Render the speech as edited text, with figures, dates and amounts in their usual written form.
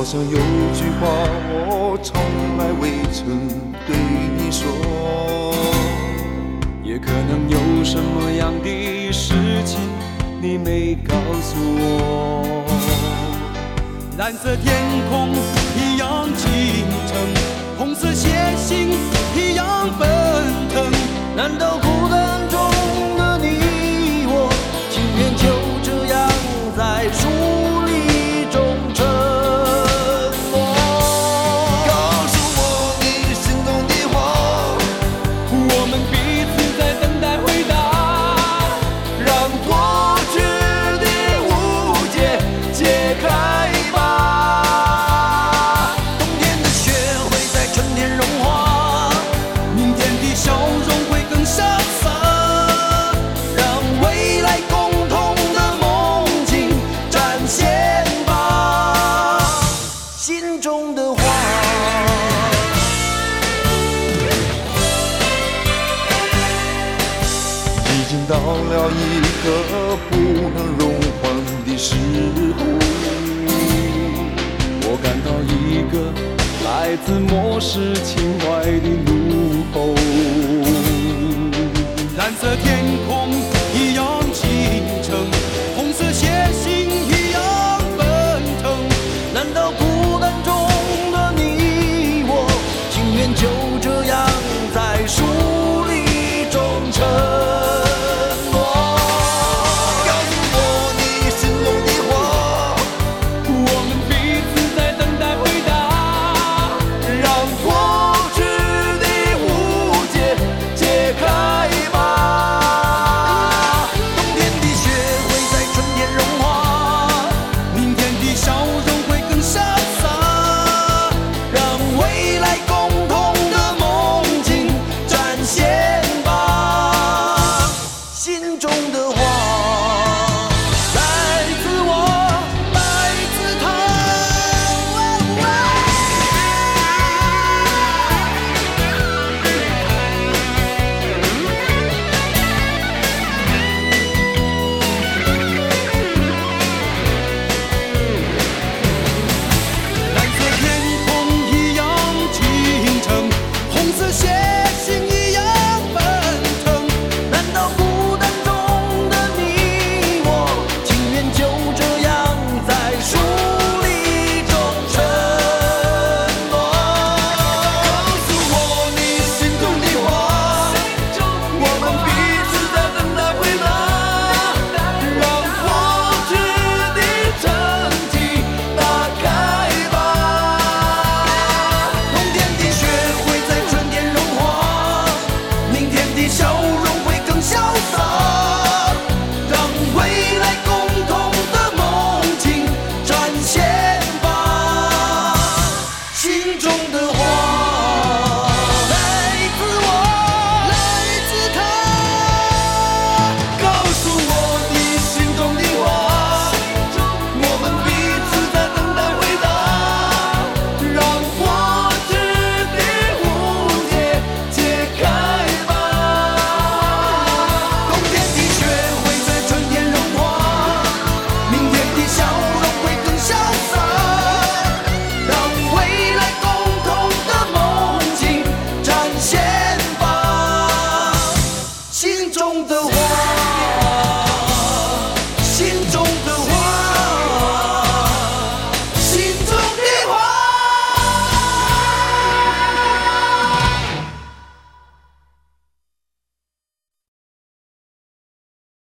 好像有句话我从来未曾对你说，也可能有什么样的事情你没告诉我。蓝色天空一样清澈，红色血腥一样奔腾，难道孤单中的你我情愿就这样在疏离中沉默？告诉我你心中的话，我们彼此在等待回答，让过去的误解解开吧。冬天的雪会在春天融化，明天的笑容会更潇洒，让未来共同的梦境展现吧，心中的话。已经到了一个不能容缓的时候，我感到一个来自末世情怀的怒吼。蓝色天空一样清澈，红色血腥一样奔腾，难道孤单中的你我情愿就这样在疏离中沉默？告诉我你心中的话，我们彼此在等待回答，让过去的误解解开吧。冬天的雪会在春天融化，明天的笑容会更潇洒，让未来共同的梦境展现吧，心中的话。来自我，来自他。蓝色天空一样清澈，红色血腥一样奔腾，难道孤单中的你我情愿就这样在疏离中沉默？告诉我你心中的话，我们彼此在等待回答，让过去的沉寂打开吧。冬天的雪会在春天融化，明天的笑容会更潇洒，让未来共同的梦境展现吧，心中的话。来自我，来自他，告诉我你心中的话，我们彼此在等待回答，让过去的误解解开吧。冬天的雪会在春天融化，明天的笑容会更潇洒，让未来共同的梦境展现吧，心中的话。